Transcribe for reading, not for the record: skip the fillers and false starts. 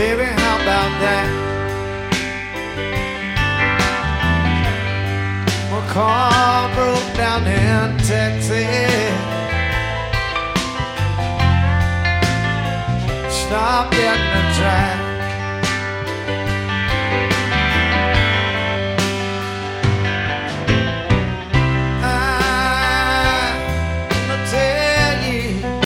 Baby, how about that? My car broke down in Texas. Stopped at the track.